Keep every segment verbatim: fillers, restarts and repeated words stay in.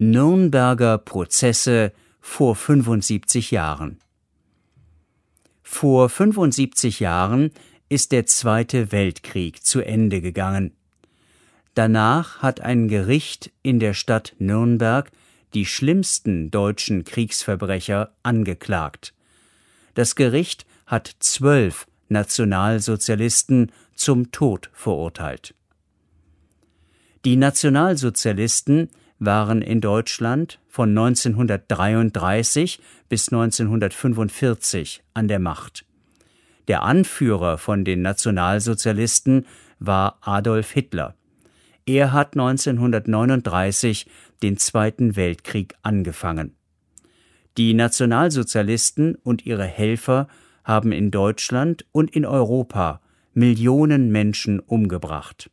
Nürnberger Prozesse vor fünfundsiebzig Jahren. Vor fünfundsiebzig Jahren ist der Zweite Weltkrieg zu Ende gegangen. Danach hat ein Gericht in der Stadt Nürnberg die schlimmsten deutschen Kriegsverbrecher angeklagt. Das Gericht hat zwölf Nationalsozialisten zum Tod verurteilt. Die Nationalsozialisten waren in Deutschland von neunzehnhundertdreiunddreißig bis neunzehnhundertfünfundvierzig an der Macht. Der Anführer von den Nationalsozialisten war Adolf Hitler. Er hat neunzehnhundertneununddreißig den Zweiten Weltkrieg angefangen. Die Nationalsozialisten und ihre Helfer haben in Deutschland und in Europa Millionen Menschen umgebracht.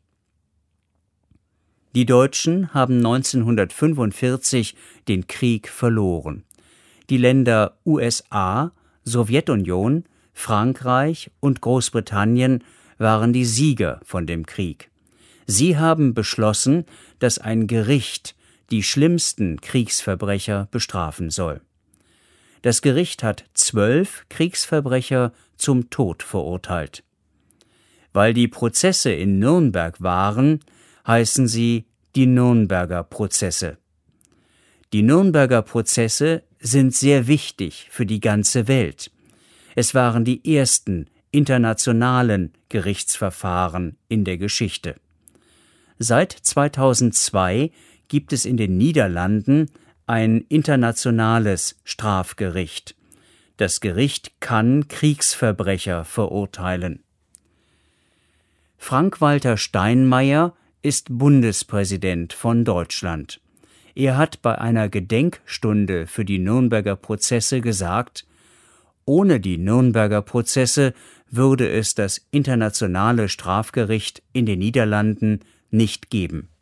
Die Deutschen haben neunzehnhundertfünfundvierzig den Krieg verloren. Die Länder U S A, Sowjetunion, Frankreich und Großbritannien waren die Sieger von dem Krieg. Sie haben beschlossen, dass ein Gericht die schlimmsten Kriegsverbrecher bestrafen soll. Das Gericht hat zwölf Kriegsverbrecher zum Tod verurteilt. Weil die Prozesse in Nürnberg waren, heißen sie die Nürnberger Prozesse. Die Nürnberger Prozesse sind sehr wichtig für die ganze Welt. Es waren die ersten internationalen Gerichtsverfahren in der Geschichte. Seit zweitausendzwei gibt es in den Niederlanden ein internationales Strafgericht. Das Gericht kann Kriegsverbrecher verurteilen. Frank-Walter Steinmeier ist Bundespräsident von Deutschland. Er hat bei einer Gedenkstunde für die Nürnberger Prozesse gesagt: Ohne die Nürnberger Prozesse würde es das Internationale Strafgericht in den Niederlanden nicht geben.